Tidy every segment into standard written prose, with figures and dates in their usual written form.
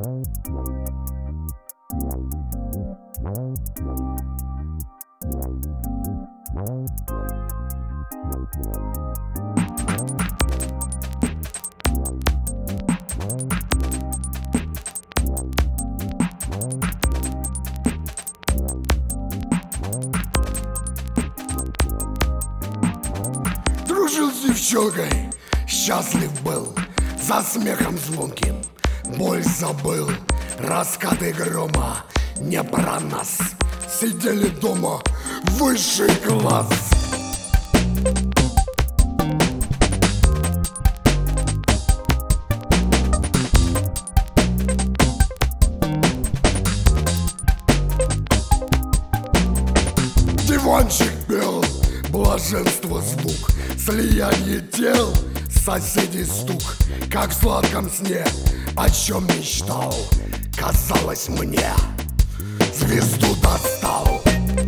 Дружил с девчонкой, счастлив был, за смехом звонким боль забыл. Раскаты грома не про нас, сидели дома, высший класс. Диванчик пел, блаженство звук, слияние тел, соседей стук. Как в сладком сне, о чем мечтал, казалось мне, звезду достал.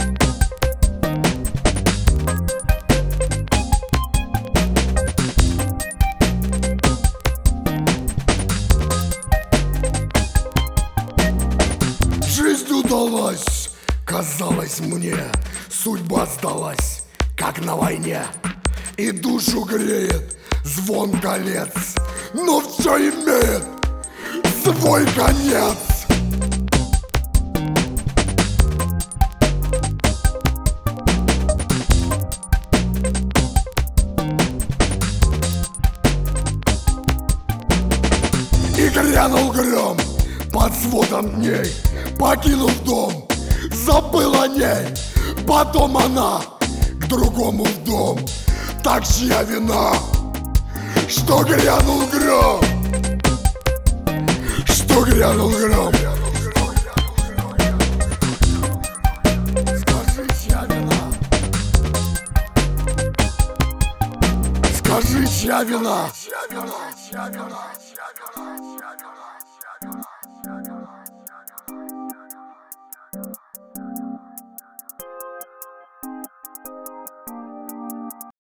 Жизнь удалась, казалось мне, судьба сдалась, как на войне. И душу греет звон колец, но все имеет свой конец. И грянул гром под сводом дней, покинув дом, забыл о ней. Потом она к другому в дом. Так чья вина, что грянул гром? Что грянул гром? Скажи, чья вина? Скажи, чья вина?